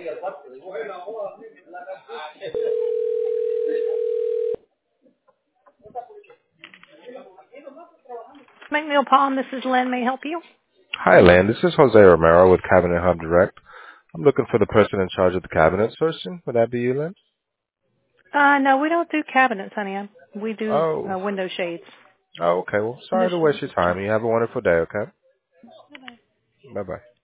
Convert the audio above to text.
McNeil Palm, this is Lynn. May I help you? Hi, Lan. This is Jose Romero with Cabinet Hub Direct. I'm looking for the person in charge of the cabinet searching. Would that be you, Lynn? No, we don't do cabinets, honey. We do Oh. window shades. Oh, okay. Well, sorry to waste your time. You have a wonderful day, okay? Bye-bye.